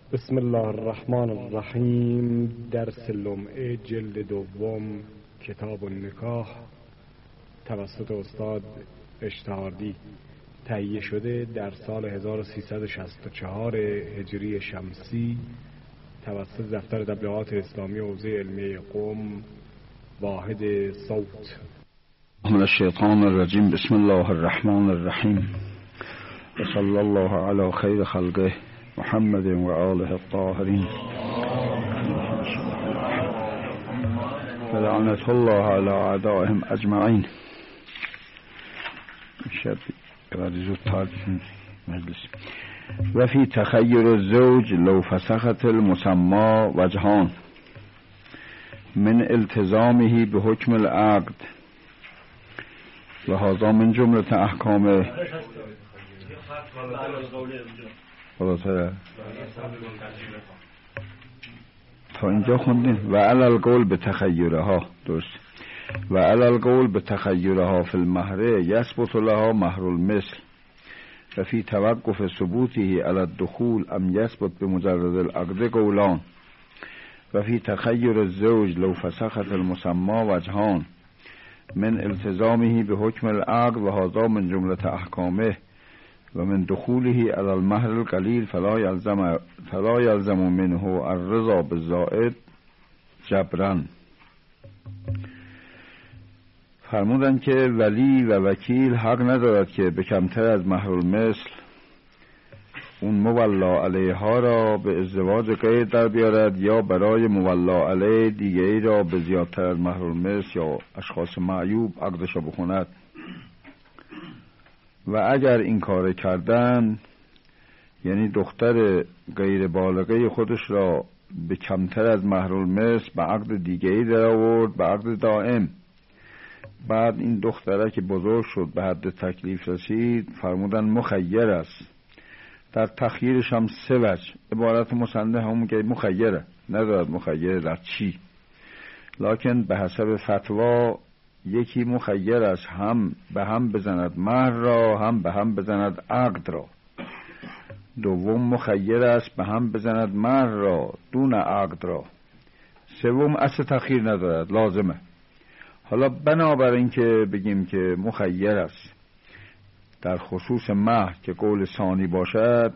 بسم الله الرحمن الرحیم. درس لمعه جلد دوم کتاب النکاح توسط استاد اشتهاردی تهیه شده در سال 1364 هجری شمسی توسط دفتر تبلیغات اسلامی حوزه علمیه قم واحد صوت. من الشیطان الرجیم. بسم الله الرحمن الرحیم و صلی الله علی خیر خلقه محمد و آله الطاهرین فلعنت الله علی اعدائهم اجمعین. شب زودتر مجلس. و فی تخیر الزوج لو فسخت المسمى وجهان من التزامه بحکم العقد و هذا من جمله احکام تا اینجا خوندیم. و علی القول به تخیرها، درست، و علی القول به تخیرها فی المهر یثبت لها مهر المثل و فی توقف ثبوته علی الدخول ام یثبت بمجرد العقد قولان. و فی تخیر الزوج لو فسخت المسمى وجهان من التزامه بحکم العقد و هذا من جمله احکامه و من دخوله علی المهر القلیل فلا یلزم منه الرضا بالزائد جبرا. فرمودن که ولی و وکیل حق ندارد که به کمتر از مهر المثل اون مولا علیها را به ازدواج غیر در بیارد یا برای مولا علیه دیگری را به زیادتر از مهر المثل یا اشخاص معیوب عقدش را بکند. و اگر این کار کردن، یعنی دختر غیر بالغه خودش را به کمتر از مهر المثل به عقد دیگری در آورد، به عقد دائم، بعد این دختره که بزرگ شد به حد تکلیف رسید، فرمودن مخیر است. در تخییرش هم سه وجه، عبارت مصنف همون که مخیره، ندارد مخیر در چی، لکن به حسب فتوا یکی مخیر است هم به هم بزند مهر را هم به هم بزند عقد را. دوم مخیر است به هم بزند مهر را دون عقد را. سوم اصل تخییر ندارد، لازمه. حالا بنابراین که بگیم که مخیر است در خصوص مهر که قول ثانی باشد،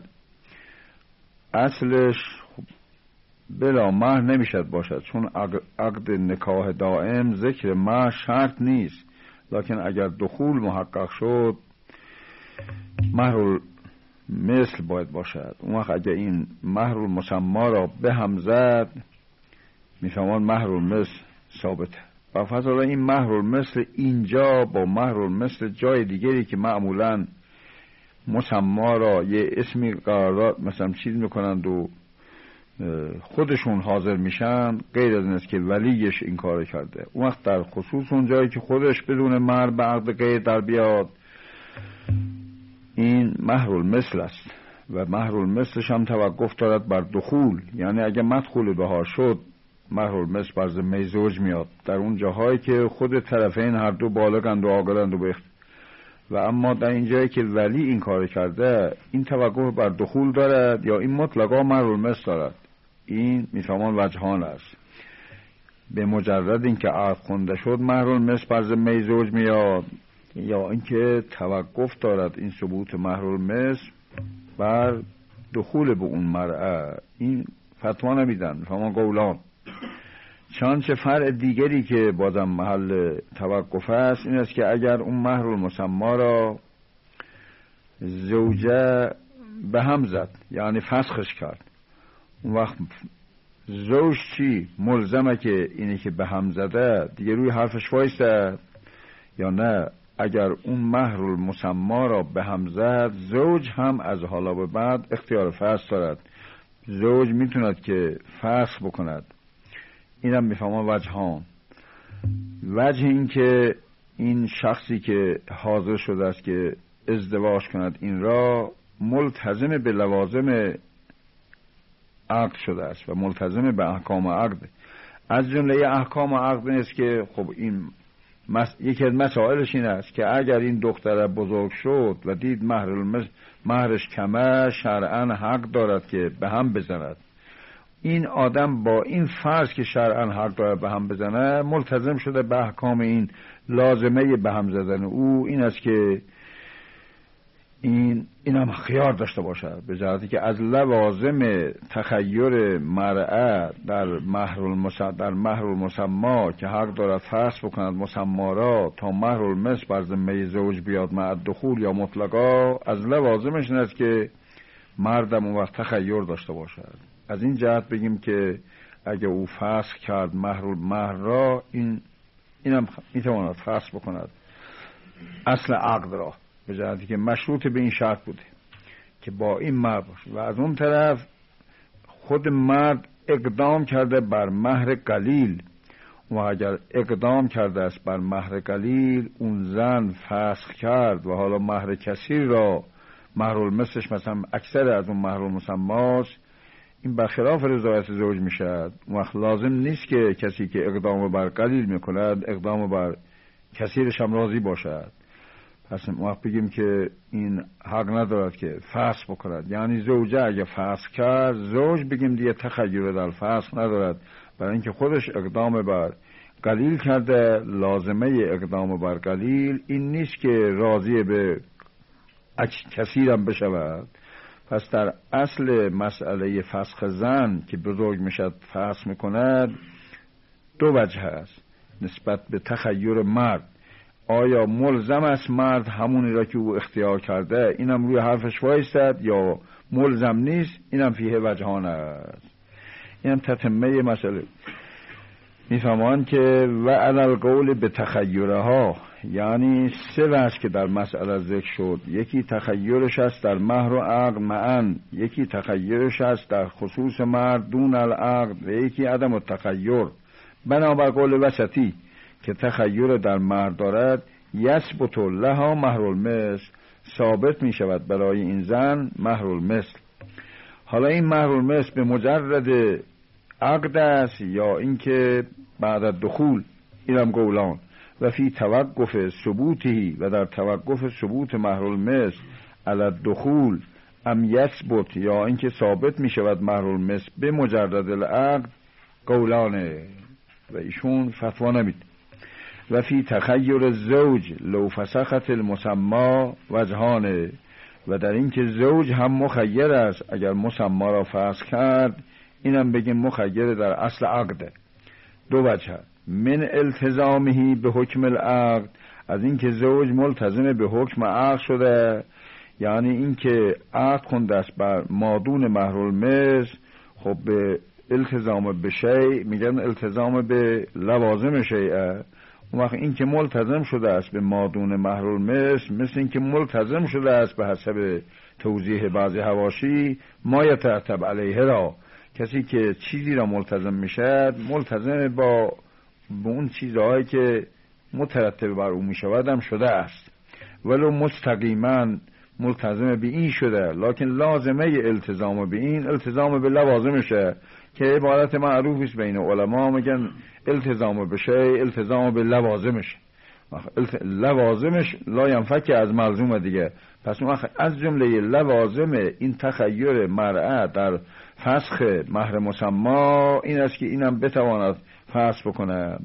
اصلش بلا مهر نمیشد باشد، چون عقد نکاح دائم ذکر مهر شرط نیست، لکن اگر دخول محقق شد مهر مثل باید باشد. اون وقت اگر این مهر المسمى را به هم زد میفهمان مهر مثل ثابته. و فضلا این مهر مثل اینجا با مهر مثل جای دیگری که معمولا مسمى را یه اسمی قرار مثلا چیز میکنند و خودشون حاضر میشن، غیر از این است که ولیش این کار کرده. اون وقت در خصوص اون جایی که خودش بدون مهر به عقد غیر در بیاد، این مهر المثل است و مهر المثلش هم توقف دارد بر دخول، یعنی اگه مدخول بها شد مهر المثل بر ذمه زوج میاد در اون جاهایی که خود طرفین هر دو بالغند و عاقلند و اما در این جایی که ولی این کار کرده، این توقف بر دخول دارد یا این مطلقا مهر المثل دارد. این میفهمان وجهان است. به مجرد اینکه عقد خونده شد مهر المثل بر ذمه زوج میاد، یا اینکه توقف دارد این ثبوت مهر المثل بر دخول به اون مرأة. این فتوا نمیدن، میفهمان قولان. چنانچه فرع دیگری که بازم محل توقف است این است که اگر اون مهر المسمى را زوجه به هم زد، یعنی فسخش کرد، اون وقت زوج چی؟ ملزمه که اینی که به هم زده دیگه روی حرفش وایسته یا نه؟ اگر اون مهر المسمى را به هم زد، زوج هم از حالا به بعد اختیار فسخ دارد. زوج میتوند که فسخ بکند. اینم میفهمم وجهان. وجه این که این شخصی که حاضر شده است که ازدواج کند این را ملتزم به لوازم عقد شده است و ملتزم به احکام عقد. از جمله احکام عقد است که خب این یکی از مسائلش این است که اگر این دختر بزرگ شد و دید مهرش کمه، شرعاً حق دارد که به هم بزند. این آدم با این فرض که شرعاً حق دارد به هم بزنه ملتزم شده به احکام این لازمه به هم زدن او این است که این هم خیار داشته باشد، به جهتی که از لوازم تخیر مرأة در مهر المسما که حق دارد فسخ بکند مسما را تا مهر المثل بر ذمه زوج بیاد مع الدخول یا مطلقا، از لوازمش این است که مردم اون وقت تخیر داشته باشد. از این جهت بگیم که اگه او فسخ کرد مهر را، اینم میتواند فسخ بکند اصل عقد را، به جهتی که مشروط به این شرط بوده که با این مرد باشه. و از اون طرف خود مرد اقدام کرده بر مهر قلیل و اگر اقدام کرده است بر مهر قلیل، اون زن فسخ کرد و حالا مهر کثیر را مهر المثلش مثلا اکثر از اون مهر المسماست، این برخلاف رضایت زوج میشد. وقت لازم نیست که کسی که اقدام بر قلیل میکند اقدام بر کثیرش هم راضی باشد. پس وقت بگیم که این حق ندارد که فسخ بکند، یعنی زوجه اگه فسخ کرد، زوج بگیم دیگه تخیر در فسخ ندارد، برای اینکه خودش اقدام بر قلیل کرده. لازمه اقدام بر قلیل این نیست که راضی به کثیرم بشود. پس در اصل مسئله فسخ زن که بزرگ میشد فسخ میکند دو وجه است نسبت به تخیر مرد. آیا ملزم است مرد همونی را که او اختیار کرده اینم روی حرفش وایستد یا ملزم نیست؟ اینم فیه وجهان است. اینم تتمه مسئله. میفهمان که و علی القول به تخیرها، یعنی سه وجه که در مسئله ذکر شد، یکی تخیرش است در مهر و عقد معاً، یکی تخیرش است در خصوص مرد دون العقد و یکی عدم التخیر. بنابر قول وسطی که تخیر در مرد دارد، یثبت لها مهر المثل، ثابت می شود برای این زن مهر المثل. حالا این مهر المثل به مجرد عقد است یا اینکه بعد از دخول؟ اینم قولان. و فی توقف ثبوتی، و در توقف ثبوت مهر المثل علی الدخول ام یثبت، یا اینکه ثابت می شود مهر المثل به مجرد العقد، قولانه و ایشون فتوا نمید. و فی تخیر الزوج لو فسخت المسما وجهانه، و در اینکه زوج هم مخیر است اگر مسما را فسخ کرد، اینم بگیم مخیر در اصل عقده. دو وجه: من التزامه به حکم العقد، از اینکه زوج ملتزم به حکم عقد شده، یعنی اینکه عقد کنده است بر مادون مهر المثل. خب به التزام به شیء میگن التزام به لوازم شیء. اون وقت این که ملتزم شده است به مادون مهر المثل، مثل این که ملتزم شده است به حسب توضیح بعضی حواشی ما یترتب علیه را. کسی که چیزی را ملتزم میشد، ملتزم با اون چیزهایی که مترتب بر اون میشود هم شده است، ولو مستقیما ملتزم به این شده، لکن لازمه التزام به این التزام به لوازمشه که عبارت معروفی است بین علما، میگن التزام به شیء التزام به لوازمش. لوازمش لا ينفك از ملزوم دیگه. پس از جمله لوازم این تخیر مرأة در فسخ مهر مسما این است که اینم بتواند فسخ بکنه.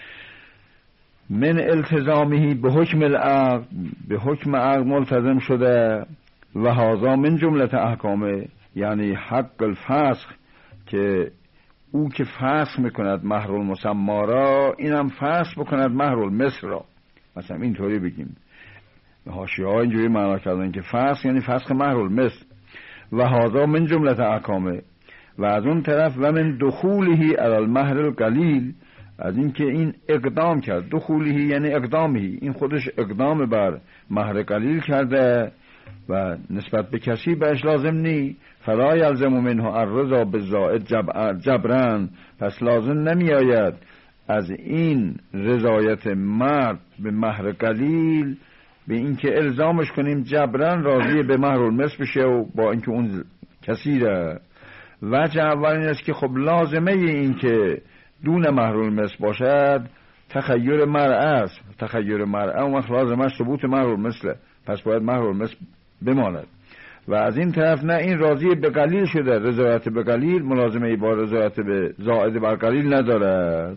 من التزامه به حکم العقد، به حکم عقد ملتزم شده. و هذا من جمله احکامه، یعنی حق الفسخ، که او که فسخ میکند مهر المسما را، اینم فسخ بکند مهر المثل را. مثلا اینطوری بگیم، حاشیه ها اینجوری معنا کردن که فسخ یعنی فسخ مهر المثل. و هذا من جمله احکامه. و از اون طرف و من دخوله علی المهر القلیل، از اینکه این اقدام کرد، دخوله یعنی اقدامه، این خودش اقدام بر مهر قلیل کرده و نسبت به کسی بهش لازم نی. فلا یلزم منه الرضا بالزائد جبران، پس لازم نمی آید از این رضایت مرد به مهر قلیل به اینکه الزامش کنیم جبران راضی به مهر المثل بشه و با اینکه اون کثیره. وجه اول این است که خب لازمه این که دون مهر المثل باشد تخیر مرء است. تخیر مرء اون وقت لازمش ثبوت محرالمثل، پس باید محرالمثل بماند. و از این طرف نه، این راضی به قلیل شده، رضایت به قلیل ملازمه با رضایت به زائد بر قلیل ندارد.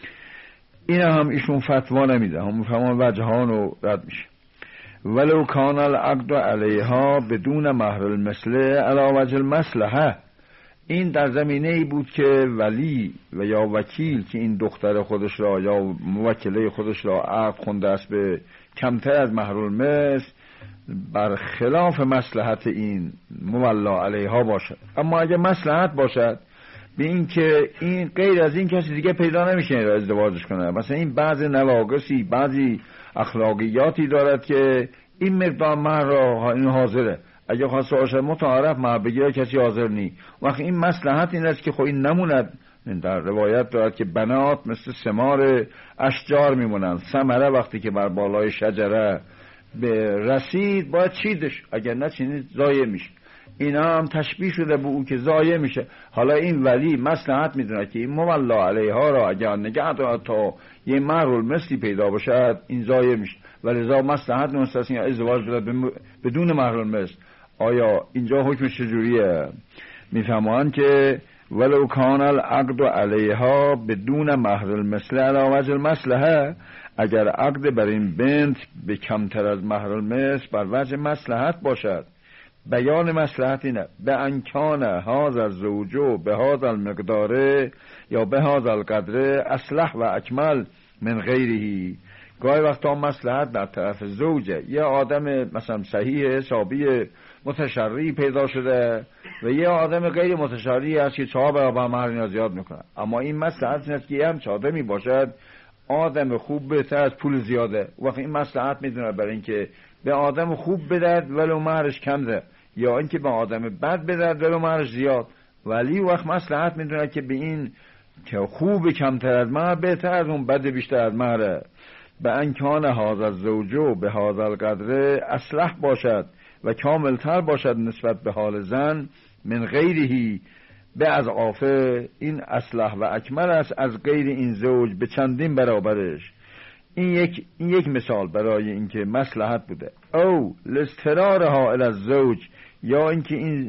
این هم ایشون فتوا نمیده، هم میفهمون وجهان رو رد میشه. ولو کان العقد علیها بدون مهر المثل علی وجه المصلحه. این در زمینه ای بود که ولی و یا وکیل که این دختر خودش را یا موکله خودش را عقد خونده است به کمتر از مهر المثل، بر خلاف مصلحت این مولا علیها باشد. اما اگه مصلحت باشد به این که این غیر از این کسی دیگه پیدا نمیشه را ازدواجش کنه، مثلا این بعض نواقصی، بعضی اخلاقیاتی دارد که این مقدار مهر را این حاضره، اگه خواسته باشد متعارف مهر بگیره کسی حاضر نی. وقتی این مصلحت این است که خب این نموند. در روایت دارد که بنات مثل ثمار اشجار میمونند، ثمره وقتی که بر بالای شجره به رسید باید چیدش، اگر نه چینید ضایع میشه. اینا هم تشبیه شده به او که ضایع میشه. حالا این ولی مصلحت میدونه که این مولا علیها را اگر نگه دارد تا یه محرالمثلی پیدا باشد این ضایع میشه، ولذا مصلحت مستثنی ازدواج بده بدون محرالمثل. آیا اینجا حکم چجوریه؟ میفهمند که ولو کان العقد علیها بدون مهر المثل علی وجه المصلحه، اگر عقد بر این بنت به کمتر از مهر المثل بر وجه مصلحت باشد. بیان مصلحت اینه به انکان هذا الزوج به هذا المقدار یا به هذا القدر اصلح و اکمل من غیره. گاهی وقتا مصلحت در طرف زوجه، یه آدم مثلا صحیح حسابی متشرعی پیدا شده و یه آدم غیر متشرعی هست که 4 برابر مهر زیاد میکنه. اما این مصلحت نیست که هم آدمی باشد آدم خوب بهتر از پول زیاده. وقتی این مصلحت میدونه برای اینکه به آدم خوب بدهد ولو مهرش کم ده، یا اینکه به آدم بد بدهد ولو مهرش زیاد. ولی وقت مصلحت میدونه که به این که خوب کمتر از مهر بهتر از اون بد بیشتر از مهره. به انکان هذا الزوج به هذا القدر اصلح باشد و کاملتر باشد نسبت به حال زن من غیرهی به از آفه. این اصلح و اکمل است از غیر این زوج به چندین برابرش. این یک مثال برای اینکه مصلحت بوده. او لاضطرارها الی الزوج، یا اینکه این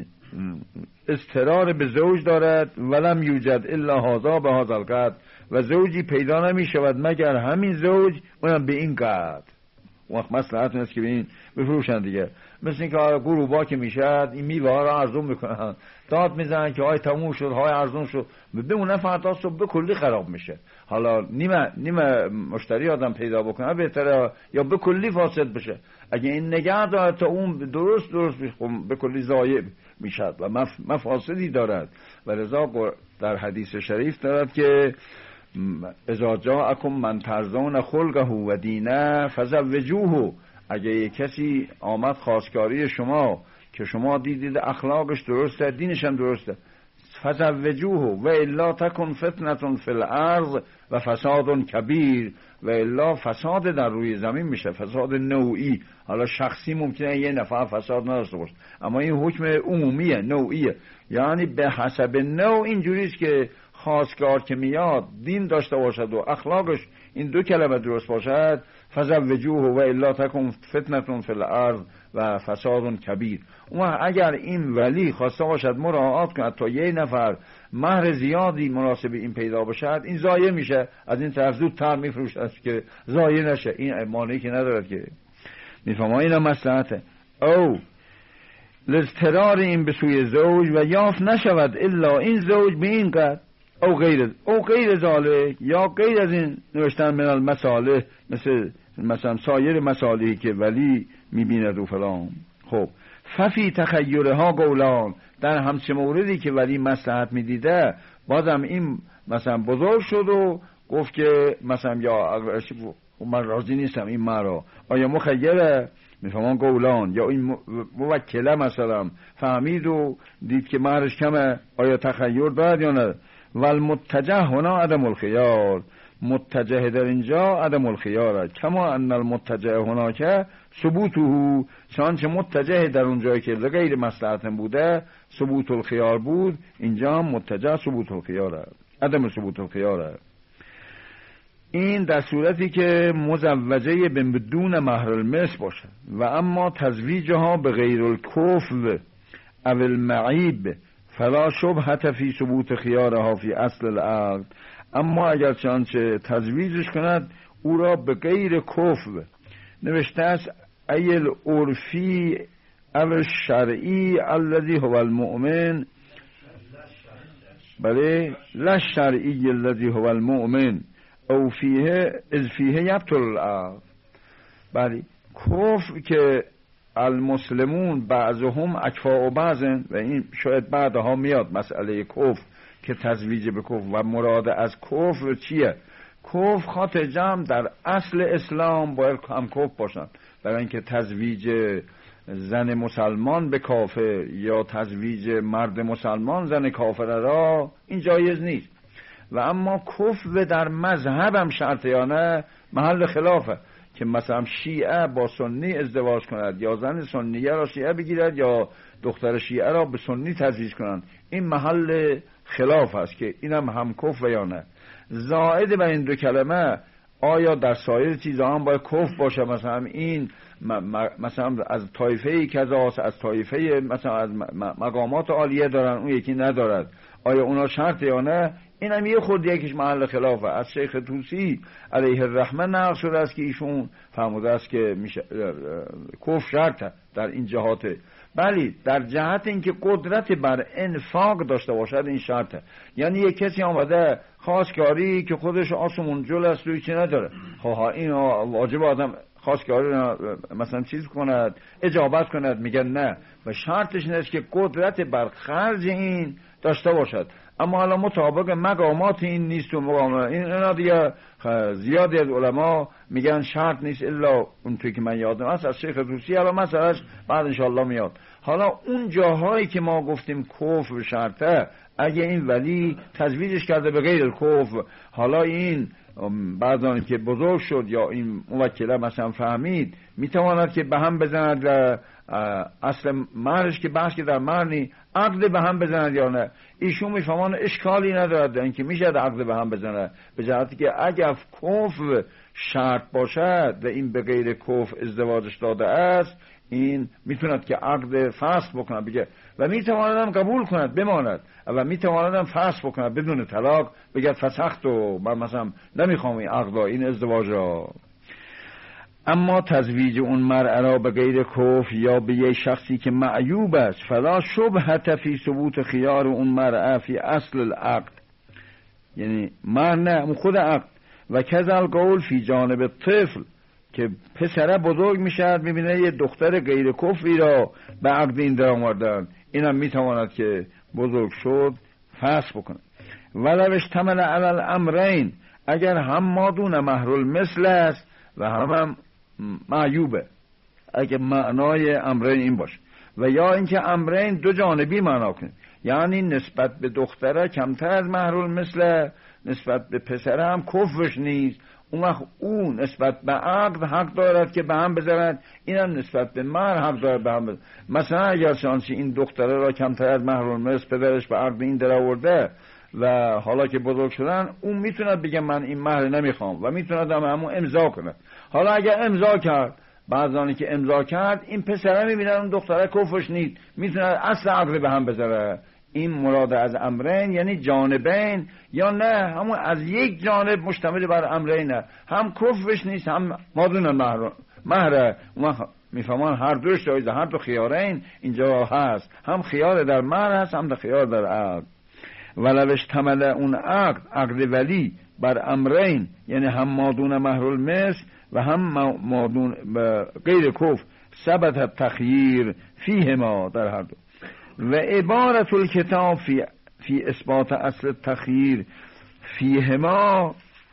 اضطرار به زوج دارد ولم یوجد الا هذا به هذا القدر، و زوجی پیدا نمی شود مگر همین زوج اونم به این قدر. وقت مصلحت نیست که به این بفروشن دیگه. مثل این که غروبا که میشد این میوه ها را ارزون میکنن، داد میزنن که های تموم شد، های ارزون شد، بمونه فردا صبح به کلی خراب میشه. حالا نیمه مشتری آدم پیدا بکنه بهتره یا به کلی فاسد بشه. اگه این نگه داره تا اون درست به کلی ضایع میشد و مفاسدی دارد. و لذا در حدیث شریف دارد که اذا جاءکم من ترضون خلقه و دینه فزوجوه. اگه یک کسی آمد خواستگاری شما که شما دیدید اخلاقش درسته، دینش هم درسته، فزوجوه و الا تکن فتنه فی الارض و فساد کبیر. و الا فساد در روی زمین میشه، فساد نوعی. حالا شخصی ممکنه یه نفر فساد نداشته باشه، اما این حکم عمومیه، نوعیه. یعنی به حسب نوع اینجوریست که خواستگار که میاد دین داشته باشد و اخلاقش این دو کلمه درست باشد، فزوجوه و الا تکن فتنه فی الارض و فساد کبیر. اون اگر این ولی خواسته باشد مراعات کند تا یه نفر مهر زیادی مناسب این پیدا باشد، این ضایع میشه. از این طرف زودتر میفروشد که ضایع نشه. این مانعی که ندارد که میفهمه اینا مصلحته. او لاضطرار این به سوی زوج و یافت نشود الا این زوج به این قدر او غیر ذالک، یا غیر از این نوشتن من المصالح، مثلا سایر مصالحی که ولی میبیند و فلان. خب ففی تخیرها قولان، در همچه موردی که ولی مصلحت میدیده بازم این مثلا بزرگ شد و گفت که مثلا یا من راضی نیستم این مرا، آیا مخیره؟ میفهمان قولان. یا این موکله مثلا فهمید و دید که مهرش کمه، آیا تخیر دارد یا نه؟ والمتجه هنا عدم الخیار، متجه در اینجا عدم الخیار، کما ان المتجه هنا که ثبوته، چنانچه متجه در اونجایی که غیر مصلحت بوده ثبوت الخیار بود، اینجا هم متجه ثبوت الخیار، عدم ثبوت الخیار. این در صورتی که مزوجه بدون مهر المثل باشد. و اما تزویجها به غیر الکفو او المعیب فلا شبهة فی ثبوت خیارها فی اصل العقد. اما اگر چنانچه تزویجش کند او را به غیر کفو، نوشته است ایل عرفی او شرعی الذی هو المؤمن، بله لا شرعی الذی هو المؤمن او فیه از فیه یبطل العقد. بله کفر که المسلمون بعضهم اکفاء بعضن، و این شاید بعدها میاد مسئله کفر که تزویج به کفر و مراد از کفر چیه. کفر خاطر جمع در اصل اسلام باید هم کفر باشن، برای اینکه تزویج زن مسلمان به کافر یا تزویج مرد مسلمان زن کافر را این جایز نیست. و اما کفر در مذهب هم شرطه یا نه محل خلافه، که مثلا شیعه با سنی ازدواج کند یا زن سنیه را شیعه بگیرد یا دختر شیعه را به سنی تزویج کنند، این محل خلاف است که اینم هم کفر یا نه. زائد بر این دو کلمه آیا در سایر چیزها هم باید کفر باشه؟ مثلا این مثلا از طایفه کذاست، از طایفه مثلا از مقامات عالیه دارن اون یکی ندارد، آیا اونا شرط یا نه؟ این هم یه خود یکیش محل خلافه. از شیخ طوسی علیه الرحمه نقل شده است که ایشون فرموده است که کفر شرطه در این جهات. بلی در جهت اینکه قدرت بر انفاق داشته باشد این شرطه. یعنی یک کسی آمده خواستگاری که خودش آسمون جل است روی چی نداره، این واجب آدم خواستگاری مثلا چیز کند، اجابت کند، میگن نه، و شرطش این است که قدرت بر خرج این داشته باشد. اما حالا مطابق مقامات این نیست و مقامات این دیگه زیادی از علما میگن شرط نیست الا اون توی که من یادم است از شیخ طوسی، حالا مسئلهش بعد انشاءالله میاد. حالا اون جاهایی که ما گفتیم کفر شرطه، اگه این ولی تزویجش کرده به غیر کفر، حالا این بعضانی که بزرگ شد یا این موکله مثلا فهمید میتواند که به هم بزند و اصل مهرش که بحث که در مهر عقد به هم بزند یا نه، ایشون میفهمان اشکالی ندارد اینکه میشه عقد به هم بزنه، به جهتی که اگر کفر شرط باشد و این به غیر کفر ازدواجش داده است، این میتوند که عقد فسخ بکنه بگه و میتواند هم قبول کند بماند و میتواند هم فسخ بکنه بدون طلاق، بگه فسخت و من مثلا نمیخوام این عقد این ازدواج را. اما تزویج اون مرأة را به غیر کفر یا به یک شخصی که معیوب است فلا شبهة فی ثبوت خیار اون مرأة فی اصل العقد، یعنی نه خود عقد. و کذا قول فی جانب طفل، که پسره بزرگ میشد میبینه یه دختر غیر کفری را به عقد این در آوردن، اینم میتواند که بزرگ شد فسخ بکنه. ولو اشتمل علی الامرین، اگر هم مادون مهر المثل است و هم معیوبه، اگه معنای امرین این باشه، و یا اینکه امرین دو جانبی معنا کنه، یعنی نسبت به دختره کمتر از مهر المثل، نسبت به پسره هم کفرش نیست، اون وقت اون نسبت به عقد حق دارد که به هم بذارد، اینم نسبت به مهر حق دارد به هم بذارد. مثلا اگر شانسی این دختره را کمتر از مهر المثل پدرش به عقد این در آورده و حالا که بزرگ شدن، اون میتوند بگه من این مهر نمیخوام و میتوند همون امضا کنه. حالا اگر امضا کرد، بعضانی که امضا کرد این پسره میبینن اون دختره کفرش نیست، میتوند اصل عقد به هم بذاره. این مراد از امرین یعنی جانبین، یا نه همون از یک جانب مشتمل بر امرینه، هم کفرش نیست هم مادون مهر. میفهمان هر دوش جایزه، هر دو خیارین اینجا هست، هم خیار در مهر هست هم در خیار در عقد. ولو اشتمل اون عقد ولی بر امرین، یعنی هم مادون مهر المثل و هم مادون غیر کفر، ثبت التخییر فیهما در هر دو. و عبارت الکتاب فی اثبات اصل التخییر فیهما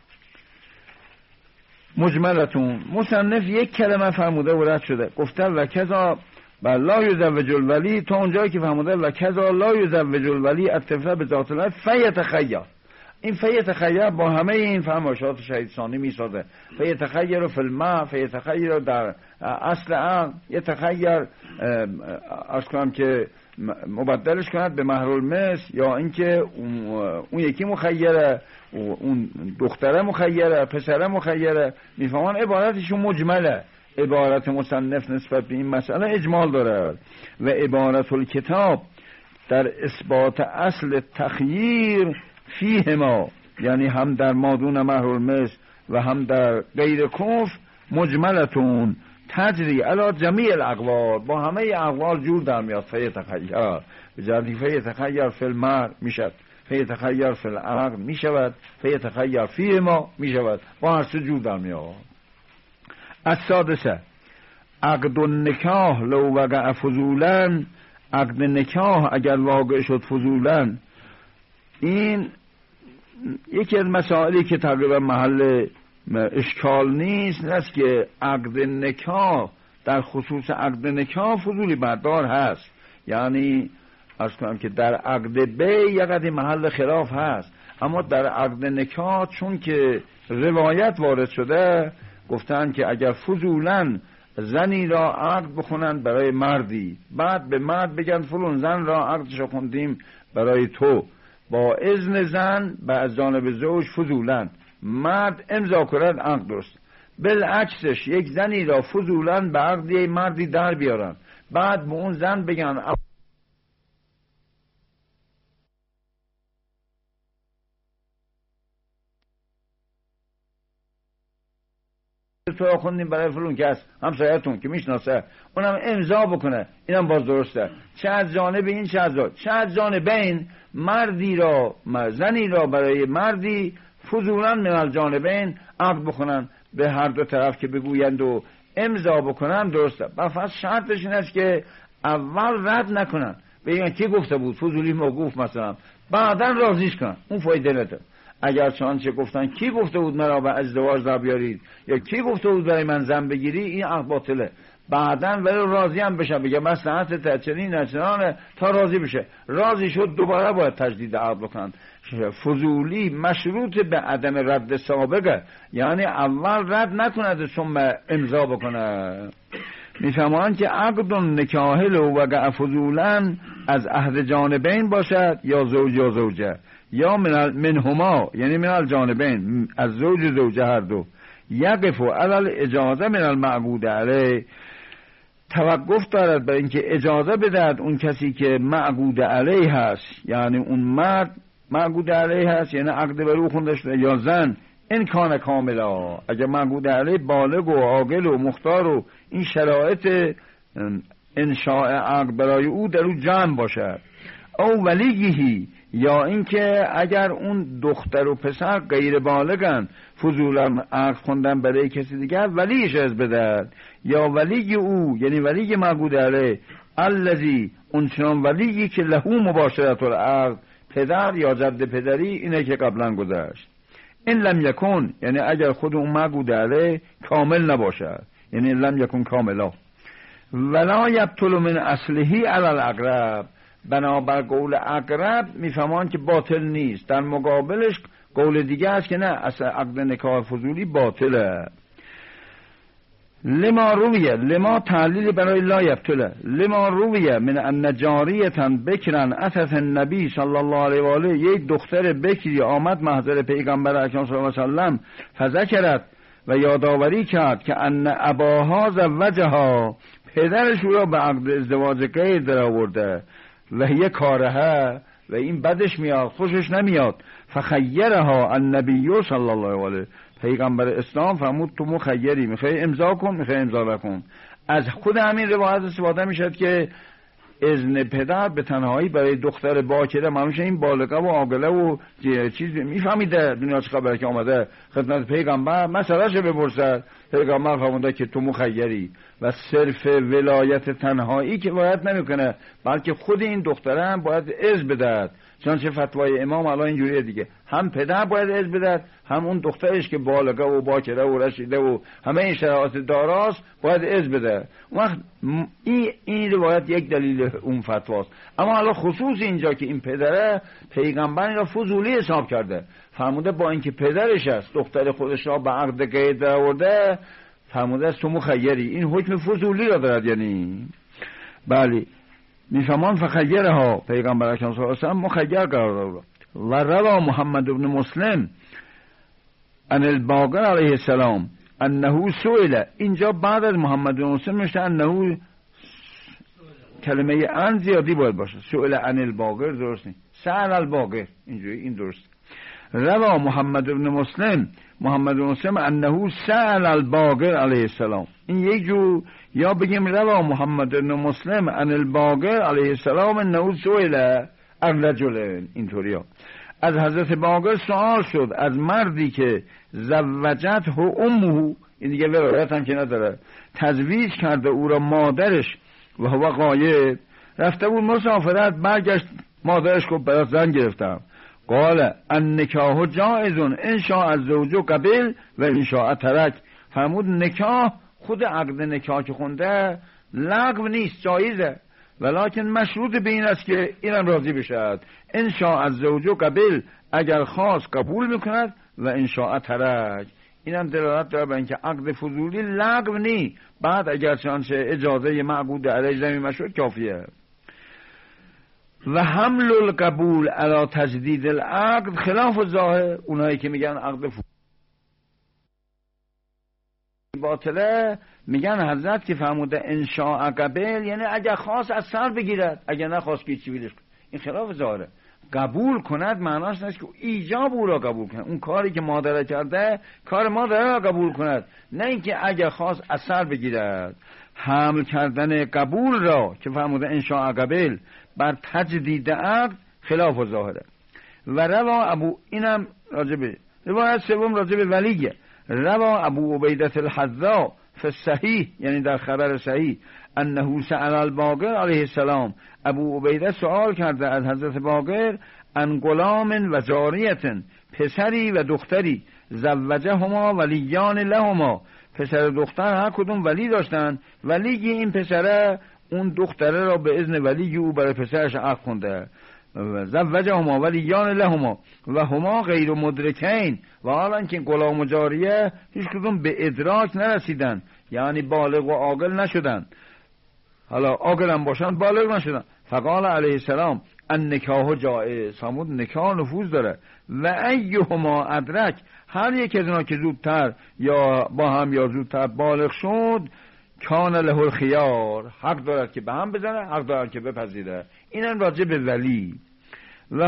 مجملتون. مصنف یک کلمه فرموده و رد شده، گفته و کذا لا یزوج الولی، تا اونجایی که فرموده و کذا لا یزوج الولی الطفل به ذات الله فیتخیر، این فیتخیر با همه این فرمایشات شهید ثانی میسازه. فیتخیر فی الماء، فیتخیر در اصل عقل، یتخیر از کنم که مبدلش کند به محرالمثل، یا اینکه اون یکی مخیره، اون دختره مخیره، پسره مخیره. میفهمان عبارتشون مجمله. عبارت مصنف نسبت به این مسئله اجمال داره و عبارت الکتاب در اثبات اصل تخییر فیه ما، یعنی هم در مادون محرالمثل و هم در غیر کفر مجملتون تجری علی جمیع الاقوال، با همه اقوال جور در میاد. فیتخیر به جردی فیتخیر فی المرء میشد، فیتخیر فی العقل میشود، فیتخیر فیه ما میشود، با هر سه جور در میاد. السادسه عقد النکاح لو وقع فضولا، عقد نکاح اگر واقع شد فضولا. این یکی از مسائلی که تقریبا محل اشکال نیست، است که عقد نکاح در خصوص عقد نکاح فضولی بردار هست. یعنی از کنم که در عقد بی یقدر محل خلاف هست، اما در عقد نکاح چون که روایت وارد شده گفتن که اگر فضولاً زنی را عقد بخونن برای مردی، بعد به مرد بگن فلان زن را عقدش خوندیم برای تو، با اذن زن و از جانب زوج فضولاً مرد امضا کرد عقد درست. بالعکسش یک زنی را فضولاً به عقد یک مردی در بیارن، بعد به اون زن بگن تو خوندیم برای فلون کس همسایتون که میشناسه، اونم امضا بکنه، اینم باز درسته. چه از جانب این چه از جانب این، مردی را زنی را برای مردی فضولاً من الجانبین عقد بکنن، به هر دو طرف که بگویند و امضا بکنن درسته. فقط شرطش این است که اول رد نکنن، بگن کی گفته بود، فضولی موقوف مثلا، بعدا راضیش کنن، اون فایده نداره. اگر چنانچه گفتن کی گفته بود مرا به ازدواج در بیارید، یا کی گفته بود برای من زن بگیری، این عقد باطله. بعداً ولی راضی هم بشه، بگه مصلحت چنین نچنانه، تا راضی بشه. راضی شد دوباره باید تجدید عقد بکنن. فضولی مشروط به عدم رد سابقه، یعنی اول رد نکند ثم امضا بکنه. میفهمان که عقد نکاح لو وقع فضولاً از عهد جانبین باشد، یا زوج یا زوجه، یا منهما یعنی من الجانبین، از زوج و زوجه هر دو. یقف علی الاجازه من المعقود علیه، توقف دارد برای اینکه اجازه بدهد اون کسی که معقود علیه هست، یعنی اون مرد معقود علیه هست، یعنی عقد بر او خونده شده، یا زن این کان کاملا، اگر معقود علیه بالغ و عاقل و مختار و این شرایط انشاء عقد برای او در او جمع باشد. او ولیهی، یا اینکه اگر اون دختر و پسر غیر بالغن فضولا عقد خوندن برای کسی دیگر، ولیش از بدهد، یا ولی او یعنی ولی معقود علیه الذی، اون چنان ولیی که لهو مباشرت العقد، پدر یا جد پدری، اینه که قبلا گذشت. این لم یکن یعنی اگر خود اون معقود علیه کامل نباشد، یعنی لم یکن کاملا. ولا یبطل من اصلهی علی الاقرب، بنابر قول اقرب میفهمان که باطل نیست. در مقابلش قول دیگه است که نه، اصلا عقد نکاح فضولی باطله. لما رویه، لما تعلیل برای لا یبطله، لما رویه من ان جاریتن بکرن اتت النبی صلی الله علیه و آله، یک دختر بکری آمد محضر پیغمبر اکرم صلی الله علیه و سلم، فذکرت و یادآوری کرد که ان اباها زوجها، پدرش او را به عقد ازدواج غیر در آورده، و هی کارها، و این بدش میاد، خوشش نمیاد. فخیرها النبی صلی الله علیه، پیغمبر اسلام فرمود تو مخیری، میخوای امضا کن، میخوای امضا نکن. از خود همین روایت استفاده میشد که اذن پدر به تنهایی برای دختر باکره، معلومه این بالغه و عاقله و چیز میفهمیده دنیا چه خبره که آمده خدمت پیغمبر مسئله‌شو بپرسد. پیغمبر فرموده که تو مخیری، و صرف ولایت تنهایی که ولایت نمیکنه، بلکه خود این دختره هم باید اذن بدهد، چنانچه فتوای امام الان اینجوریه دیگه، هم پدر باید اذن بده، هم اون دخترش که بالغه و باکره و رشیده و همه این شرایط داراست باید اذن بده. اون وقت این روایت یک دلیل اون فتواست. اما حالا خصوص اینجا که این پدره پیغمبر را فضولی حساب کرده، فرموده با اینکه پدرش است دختر خودش را به عقد قید آورده، فرموده است تو مخیری، این حکم فضولی را دارد. یعنی بله میفهمان فخیرها، پیغمبر اکرم صلی الله علیه و آله مخیر قرار داد. و روا محمد بن مسلم ان الباقر علیه السلام انه سئل، اینجا بعد از محمد بن مسلم نوشته انه، کلمه ان زیادی باید باشه، سئل ان الباقر درست نیست، سأل الباقر اینجوری، این درست. روا محمد بن مسلم، محمد بن مسلم انه سأل الباقر علیه السلام، این یک جو، یا بگیم روا محمد بن مسلم ان الباقر علیه السلام انه سئل الرجل، اینطوریا از حضرت باقر سوال شد از مردی که زوجته امه، این دیگه ولایت هم که نداره، تزویج کرده او را مادرش و هو غایب، رفته بود مسافرت، برگشت مادرش گفت برات زن گرفتم. قال النکاح جائز ان شاء الزوج قبل و ان شاء ترک، فرمود نکاح، خود عقد نکاح که خونده لغو نیست، جایزه، ولکن مشروط به این است که اینم راضی بشد. ان شاء الزوج قبل، اگر خواست قبول میکند، و ان شاء ترک، اینم دلالت داره به اینکه عقد فضولی لغو نی، بعد اگر چنانچه اجازه معقود علیه زمین مشروط کافیه. و حمل القبول علی تجدید العقد خلاف الظاهر، اونایی که میگن عقد فضولی باطله، میگن حضرت که فرموده ان شاء قبل، یعنی اگر خواست از سر بگیرد، اگر نخواست که چی بیلش. این خلاف ظاهره. قبول کند معناش نیست که ایجاب او را قبول کند، اون کاری که مادر کرده کار مادر را قبول کند، نه اینکه اگر خواست از سر بگیرد. حمل کردن قبول را که فرموده ان شاء قبل بر تجدید عقد خلاف ظاهره. و روا ابو، اینم راجبه روایت سوم راجبه ولیه، روا ابو عبیده الحذاء فی الصحیح، یعنی در خبر صحیح، انه سأل الباقر علیه السلام، ابو عبیده سوال کرده از حضرت باقر ان غلام و جاریت، پسری و دختری، زوجهما ولیان لهما، پسر و دختر هر کدوم ولی داشتن، ولی این پسره اون دختره را به اذن ولی او برای پسرش عقد کنده. زوجهما ولیان لهما و هما غیر مدرکین، و حالا که غلام و جاریه هیچ کدوم به ادراک نرسیدن، یعنی بالغ و عاقل نشدن، حالا عاقل هم باشن بالغ نشدن. فقال علیه السلام النکاح جائز، فرمود نکاح نفوذ داره. و ایهما ادرک، هر یک از اینا که زودتر یا با هم یا زودتر بالغ شد، کان له الخیار، حق دارد که به هم بزنه، حق دارد که بپذیره. اینم راجع به ولی. و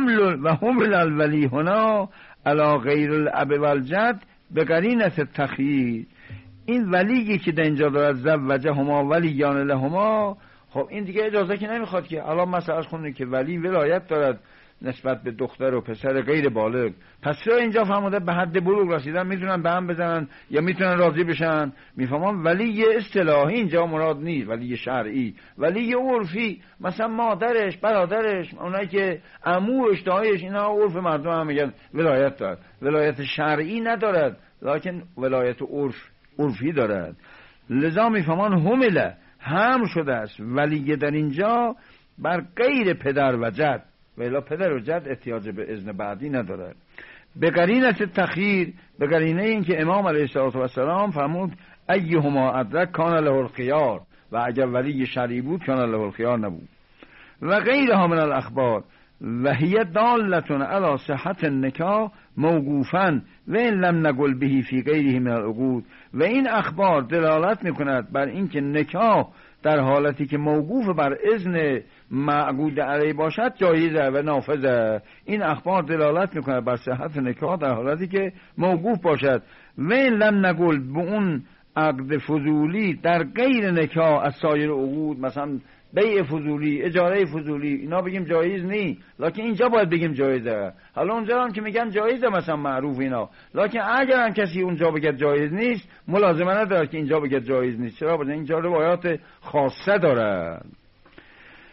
حمل الولی هنا علی غیر الاب والجد به قرینه التخییر، این ولی که در اینجا دارد زوجهما ولیان لهما، خب این دیگه اجازه که نمیخواد که الان مسئله خونه که ولی ولایت دارد نسبت به دختر و پسر غیر بالغ، پس چرا اینجا فرموده به حد بلوغ رسیدن میتونن به هم بزنن یا میتونن راضی بشن؟ میفهمم ولی اصطلاحی اینجا مراد نیست، ولی شرعی، ولی عرفی، مثلا مادرش، برادرش، اونایی که عموش، دایش، اینا عرف مردم هم میگن ولایت دارد، ولایت شرعی ندارد، لکن ولایت عرفی دارد. لذا میفهمان حمله، هم شده است ولی در اینجا بر غیر پدر و جد، ولی پدر و جد احتیاج به اذن بعدی ندارد. به قرینه تخییر، به قرینه این که امام علیه السلام فرمود ایهما ادرک کان له الخیار، و اگر ولی شرعی بود کان له الخیار نبود. و غیرها من الاخبار و هی دالتون علی صحت النکاح موقوفا و این لم نقل به فی غیره من العقود، و این اخبار دلالت میکند بر اینکه نکاح در حالتی که موقوف بر اذن معقود علیه باشد جایزه و نافذه. این اخبار دلالت میکنه بر صحت نکاح در حالتی که موقوف باشد. و این لم نقل به اون عقد فضولی در غیر نکاح از سایر عقود، مثلا بیع فضولی، اجاره فضولی، اینا بگیم جایز نی، لکن اینجا باید بگیم جایزه. حالا اونجا هم که میگن جایزه مثلا معروف اینا، لکن اگر هم کسی اونجا بگه جایز نیست ملازمه نداره که اینجا بگه جایز نیست. چرا؟ بگه اینجا روایات خاصه داره.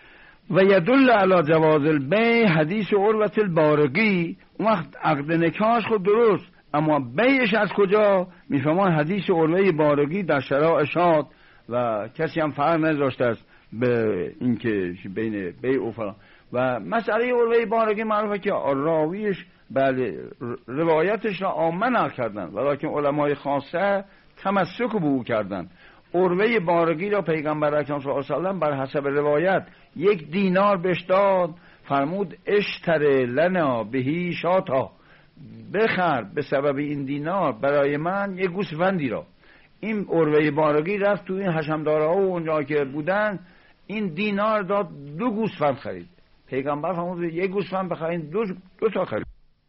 و یدل علی جواز البیع حدیث عروة البارقی. اون وقت عقد نکاحش خود درست، اما بیعش از کجا؟ میفهمان حدیث عروة بارقی در شرائع شاد و کسی هم فرق نذاشته است به اینکه بین بیع و فلان. و مسئله عروة بارقی معروفه که راویش بله روایتش را عامه نقل کردن، ولیکن علمای خاصه تمسک به او کردن. عروة بارقی را پیغمبر اکرم صلی الله علیه و سلم بر حسب روایت 1 دینار بهش داد، فرمود اشتر لنا بهی شاتا، بخر به سبب این دینار برای من 1 گوسفندی را. این عروة بارقی رفت تو این حشمدارها و اونجا که بودن، این دینار داد 2 گوسفند خرید. پیغمبر فرمود 1 گوسفند بخرید، 2 تا خرید.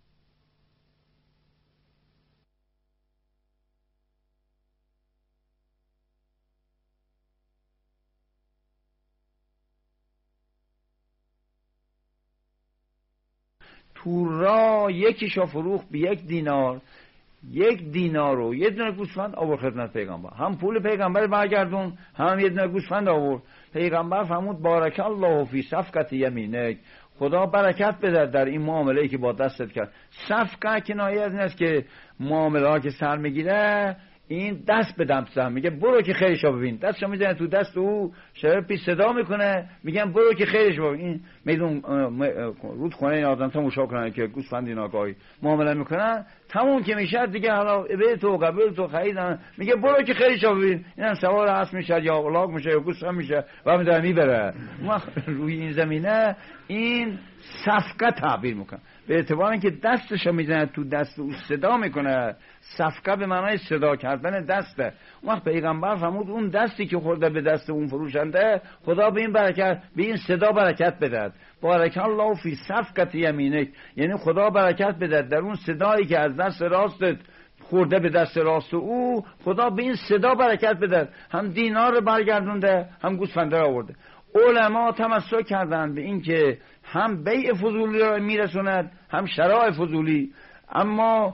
تو را یکیشا فروخت به 1 دینار، 1 دینار و 1 دونه گوسفند آورد خدمت پیغمبر. هم پول پیغمبر برگردون، هم 1 دونه گوسفند آورد. پیغمبر فرمود بارک الله فی صفقت یمینک، خدا برکت بده در این معامله‌ای که با دستت کرد. صفقه کنایه از این است که معامله ها که سر میگیره این دست به دست هم میگه برو که خیرشو ببین، دستشو میزنه تو دست او، شب پیش صدا میکنه میگن برو که خیرشو ببین. این میدون رودخونه این آدم تا مشا کنن که گوسفندی ناگاهی معامله میکنن، تموم که میشه دیگه حالا به تو قبول تو خریدن، میگه برو که خیرشو ببین. اینم سوار اسب میشه یا الاغ میشه یا گوسفند میشه و میذاره میبره. ما روی این زمینه این صفقه تعبیر میکنه، به اعتبار اینکه دستشو میزنه تو دست او صدا میکنه. صفقه به معنای صدا کردن دسته. اون وقت پیغمبر فرمود اون دستی که خورده به دست اون فروشنده، خدا به این برکت، به این صدا برکت بدهد. بارک الله فی صفقت یمینک، یعنی خدا برکت بدهد در اون صدایی که از دست راستت خورده به دست راست او، خدا به این صدا برکت بدهد. هم دینار رو برگردونده، هم گوسفنده رو آورده. علما تمسک کردند به این که هم بیع فضولی را میرسوند، هم شراء فضولی. اما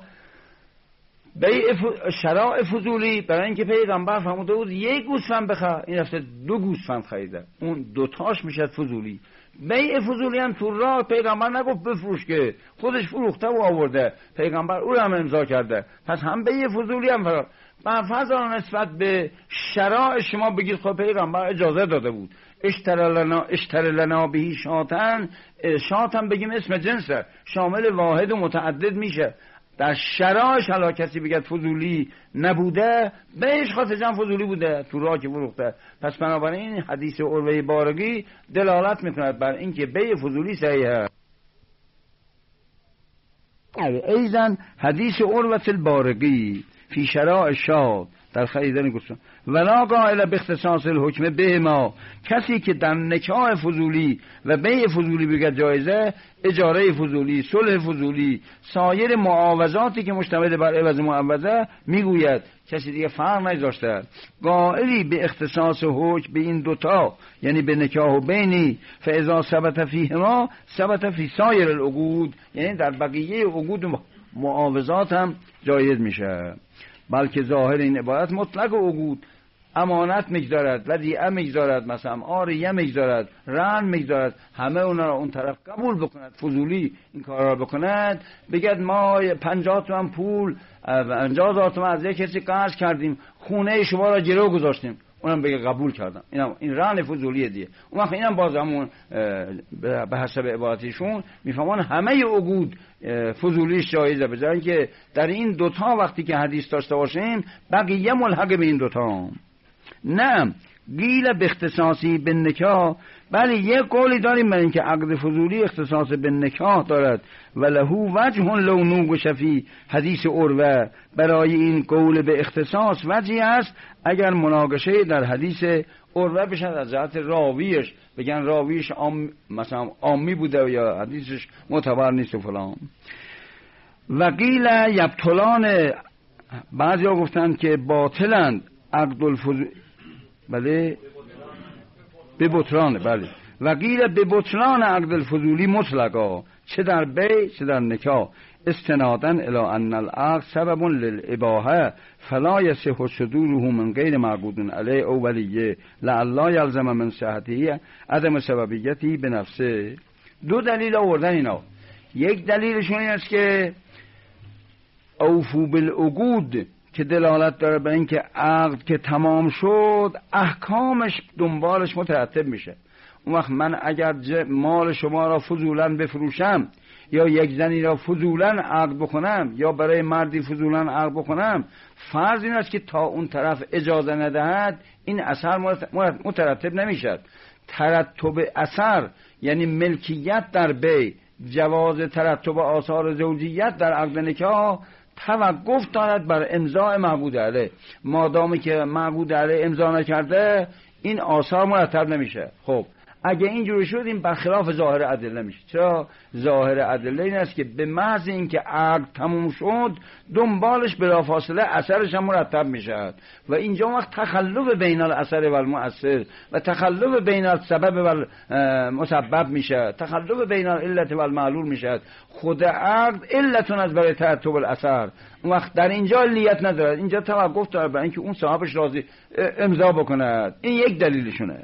بیع شراء فضولی برای اینکه پیغمبر فرموده بود 1 گوسفند بخر، این رفته 2 گوسفند خریده، اون 2 تاش میشه فضولی. بیع فضولی هم تو راه پیغمبر نگفت بفروش، که خودش فروخته و آورده، پیغمبر او رو هم امضا کرده. پس هم بیع فضولی هم برفرض نسبت به شراء شما بگید خب پیغمبر اجازه داده بود اشتر لنا بهی شاتن، شاتن بگیم اسم جنسه، شامل واحد و متعدد میشه. در شرایش حالا کسی بگه فضولی نبوده، بهش خاطر فضولی بوده تو راه که فروخته. پس بنابراین حدیث عروة بارقی دلالت میکند بر اینکه بیع فضولی صحیحه. ایضا حدیث عروة البارقی فی شراء شاد در خریدن گوسفند ولا قائل به اختصاص الحکم به ما، کسی که در نکاح فضولی و بیع فضولی بگه جایزه، اجاره فضولی، صلح فضولی، سایر معاوضاتی که مشتمل بر عوض معوضه میگوید کسی دیگه فرق نذاشته. قائلی به اختصاص حکم به این 2 تا یعنی به نکاح و بینی، فاذا ثبت فیهما ثبت فی سایر العقود، یعنی در بقیه عقود و معاوضات هم جایز میشه. بلکه ظاهر این عبارت مطلق عقود، امانت میگذارد، ودیعه میگذارد، مثلا عاریه میگذارد، رهن میگذارد، همه اونا را اون طرف قبول بکند. فضولی این کارا را بکند، بگد ما 50 تومن پول 50,000 تومن از یک کسی قرض کردیم، خونه شما را جلو گذاشتیم، اونم بگه قبول کردم، این رهن فضولیه دیگه. اون وقت اینم باز همون به حسب عبارتشون میفهمن همه عقود فضولیش جایزه، به جای اینکه در این 2 تا وقتی که حدیث داشته باشیم بقیه ملحق به این 2 تا. نه قیل به اختصاصی به نکاح، بله یک قولی داریم برای اینکه عقد فضولی اختصاص به نکاح دارد و لهو وجه لو نوقش فی حدیث عروة، برای این قول به اختصاص وجهی است اگر مناقشه در حدیث عروة بشن از جهت راویش، بگن راویش مثلا عامی بوده یا حدیثش معتبر نیست و فلان. و قیل یبطلان، بعضی ها گفتن که باطلند عقد الفضولی، بله به بطلان، بله و قیل به بطلان عقد الفضولی مطلقا، چه در بیع چه در نکاح. استنادا الی ان العقد سبب للاباحه فلا یصح صدوره من غیر معقود علیه او ولیه لعل یلزم من صحته عدم سببیتی به نفسه. دو دلیل آوردن اینا. یک دلیلشون این است که اوفو بالعقود که دلالت داره به اینکه عقد که تمام شد احکامش دنبالش مترتب میشه. اون وقت من اگر مال شما را فضولا بفروشم یا یک زنی را فضولا عقد بکنم یا برای مردی فضولا عقد بکنم، فرض این است که تا اون طرف اجازه ندهد این اثر مترتب نمیشد. ترتب اثر یعنی ملکیت در بی، جواز ترتب آثار زوجیت در عقد نکاح توقف دارد بر امضاء معقود علیه. مادامی که معقود علیه امضا نکرده این آثار مرتب نمیشه. خب اگه اینجوری شد این برخلاف ظاهر ادله میشه. چرا؟ ظاهر ادله این است که به محض اینکه عقد تموم شد دنبالش بلافاصله اثرش هم مرتب میشه و اینجا وقت تخلف بین الاثر و المؤثر و تخلف بین السبب و المسبب میشه، تخلف بین العلت و المعلول میشه. خود عقد علتون از برای ترتب الاثر، اون وقت در اینجا علیت نداره، اینجا توقف داره برای اینکه اون صاحبش راضی امضا بکنه. این یک دلیلشونه.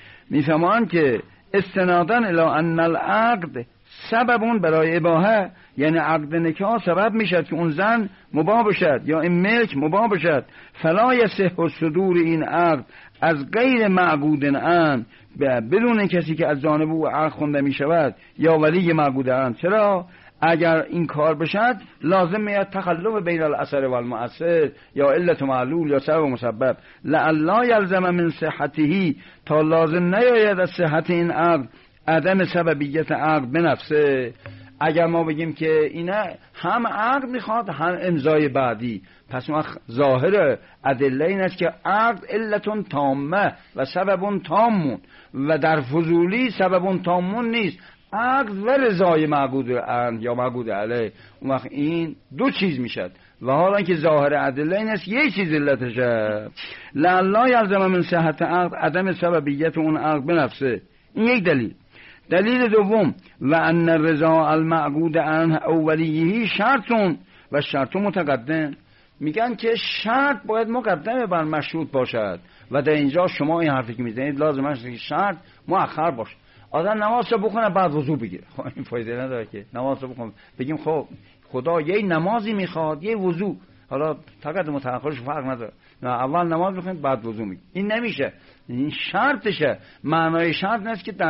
میفهمان که استنادن الی ان العقد سببون برای اباحه، یعنی عقد نکاح سبب میشد که اون زن مباح بشد یا این ملک مباح بشد. فلا یصح صدور این عقد از غیر معقود ان، بدون کسی که از جانب او عقد خونده میشود یا ولی معقود ان. چرا؟ اگر این کار بشد لازم میاد تخلف بین الاثر و المؤثر یا علت و معلول یا سبب و مسبب. لعل یلزم من صحته، تا لازم نیاید از صحت این عقد عدم سببیت عقد به نفسه. اگر ما بگیم که اینه هم عقد میخواد هم امضای بعدی، پس ما ظاهر ادله این است که عقد علتون تامه و سببون تامون و در فضولی سببون تامون نیست، عقد و رضای معقود ان یا معقود علیه. اون وقت این دو چیز میشد و حالا که ظاهر ادله این است یک چیز علتشه. لعل یلزم من صحت عقد عدم سببیت اون عقد به نفسه. این یک دلیل. دلیل دوم و ان الرضا المعقود عنه او ولیه شرطون و شرط متقدم. میگن که شرط باید مقدمه بر مشروط باشد و در اینجا شما این حرفی که میزنید لازم است که شرط مؤخر باشه. آدم نماز رو بخونه بعد وضو بگیره، خب این فایده نداره که نماز رو بخونه بگیم خب خدا یه نمازی میخواد یه وضو، حالا تقدم و تأخرش فرق نداره، نه اول نماز بخونید بعد وضو میگید. این نمیشه، این شرطشه. معنای شرط نیست که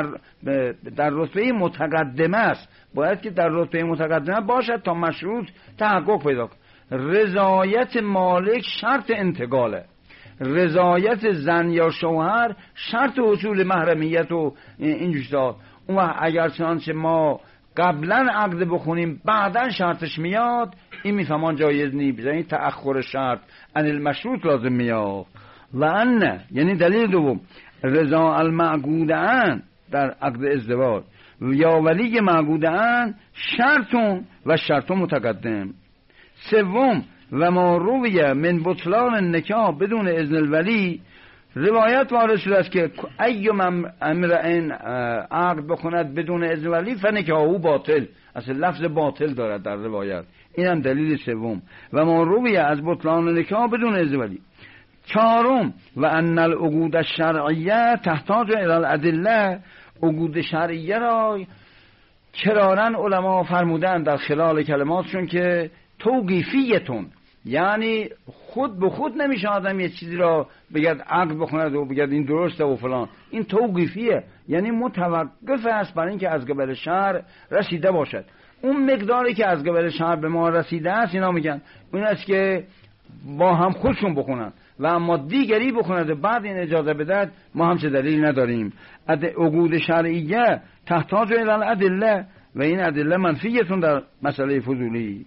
در رتبه متقدمه است، باید که در رتبه متقدمه باشد تا مشروط تحقق پیدا کنه. رضایت مالک شرط انتقاله، رضایت زن یا شوهر شرط حصول محرمیت و این چیزا. اون اگر چنانچه ما قبلا عقد بخونیم بعدا شرطش میاد، این میفهمان جایز نیست، یعنی تأخر شرط ان المشروط لازم میاد. و ان یعنی دلیل دوم رضا المعقود ان در عقد ازدواج یا ولی معقود ان شرطون و شرط متقدم. سوم و ما رویه من بطلان نکاح بدون اذن الولی، روایت وارد شده است که ایم امرئن عقد بکند بدون اذن ولی فنکاحو باطل، اصلا لفظ باطل دارد در روایت. اینم دلیل سوم و ما رویه از بطلان نکاح بدون اذن ولی. چهارم و ان العقود الشرعیه تحتاج الی الادله، عقود شرعیه را کرارن علما فرمودن در خلال کلماتشون که توقیفیتون، یعنی خود به خود نمیشه آدم یه چیزی را بگید عقد بخوند و بگید این درسته و فلان. این توقیفیه، یعنی متوقف است برای اینکه از قبل شرع رسیده باشد. اون مقداری که از قبل شرع به ما رسیده است اینا میگن اون است که با هم خودشون بخونن و اما دیگری بخوند بعد این اجازه بدهد ما هم چه دلیل نداریم. عقود شرعیه تحتاج الی الادله و این ادله منفیتون در مسئله فضولی.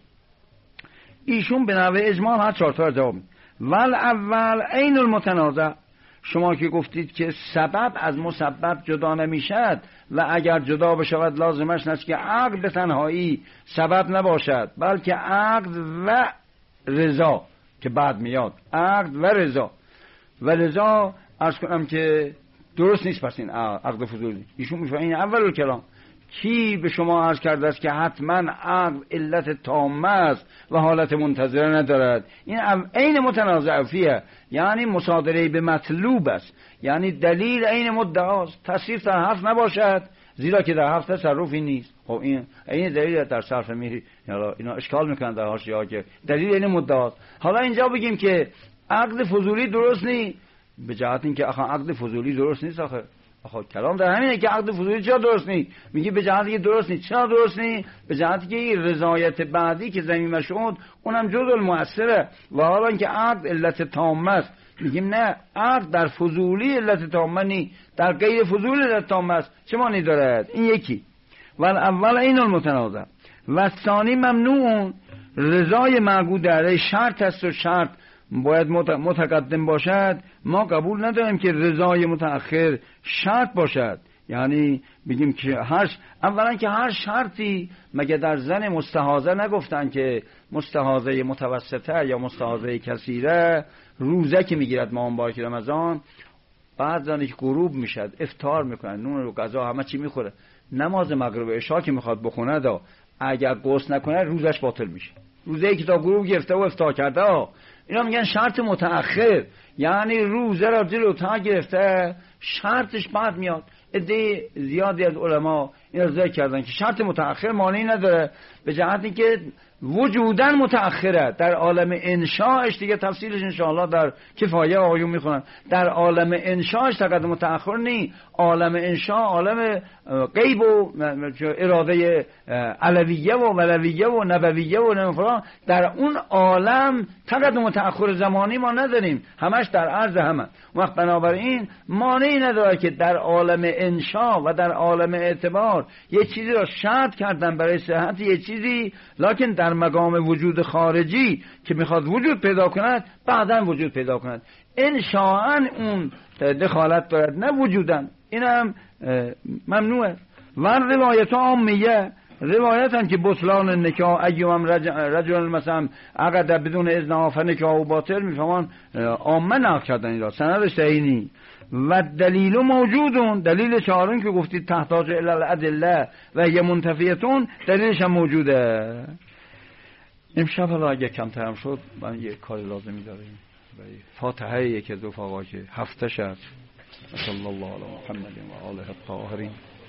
ایشون به نحو اجمال هر چهار تا جواب میده. ول اول عین المتنازع، شما که گفتید که سبب از مسبب جدا نمیشد و اگر جدا بشود لازمش نیست که عقد به تنهایی سبب نباشد، بلکه عقد و رضا که بعد میاد، عقد و رضا. و رضا عرض کنم که درست نیست پس این عقد فضولی. ایشون میفهمه این اول کلام کی به شما عرض کرده است که حتما عقل علت تامه است و حالت منتظره ندارد؟ این عین متنازع فیه، یعنی مصادره به مطلوب است، یعنی دلیل عین مدعاست. تصریف در حرف نباشد زیرا که در حرف تصرفی نیست. خب این دلیل در صرف میری، اینا اشکال میکنن در حاشیه‌ها که دلیل عین مدعاست. حالا اینجا بگیم که عقد فضولی درست نیست، به جهت اینکه عقد فضولی درست نیست. آخه کلام در همینه که عقد فضولی چرا درست نیست؟ میگه به جهتی که درست نیست. چرا درست نیست؟ به جهتی که این رضایت بعدی که ضمیمه شد اونم جزء المؤثره و حالا اینکه عقد علت تامه است. میگیم نه، عقد در فضولی علت تامه نیست، در غیر فضولی علت تامه است. چه معنی دارد؟ این یکی. و اول این المتنازع و ثانی ممنوع، رضای معقود در شرط است و شرط باید متقدم باشد. ما قبول نداریم که رضای متأخر شرط باشد. یعنی بگیم که اولا که هر شرطی، مگه در زن مستحاضه نگفتن که مستحاضه متوسطه یا مستحاضه کثیره روزه که میگیرد ماه مبارک رمضان، بعد زنی که غروب میشد افطار میکنن، نون و غذا همه چی میخوره، نماز مغرب و عشا که میخواد بخونه دا اگر غسل نکنه روزش باطل میشه. روزه که تا غروب گرفته و افطار کرده، اینا میگن شرط متأخر، یعنی روزه را جلوتر گرفته شرطش بعد میاد. عده زیادی از علما این ذکر کردن که شرط متأخر مانعی نداره، به جهتی که وجوداً متأخره. در عالم انشاءش دیگه تفصیلش انشاءالله در کفایه آیون میخونن، در عالم انشاءش تقدم متأخر نی. عالم انشاء عالم غیب و اراده علویه و ولویه و نبویه و نفران، در اون عالم تقدم متأخر زمانی ما نداریم، همش در عرض همه. وقت بنابراین مانعی نداره که در عالم انشاء و در عالم اعتبار یه چیزی را شرط کردن برای صحت یه چیزی، لکن در مقام وجود خارجی که میخواد وجود پیدا کند بعداً وجود پیدا کند. انشاءاً اون دخالت دارد نه وجوداً. این هم ممنوعه. و روایت عامیه، روایت هم که بطلان نکاح ایوم رجل مثلا عقد بدون اذن فنکاح و باطل، میفهمان عامه نقل کردن این را، سندش صحیح نیست. و دلیل موجودون، دلیل چهارم که گفتید تحتاج الی الادله و هی منتفیتون، دلیلش هم موجوده. امشب حالا اگه کمتر هم شد من یه کاری لازمی داریم، فاتحه یکی از رفقا که هفته شد. صلی الله علی محمد و آله الطاهرین.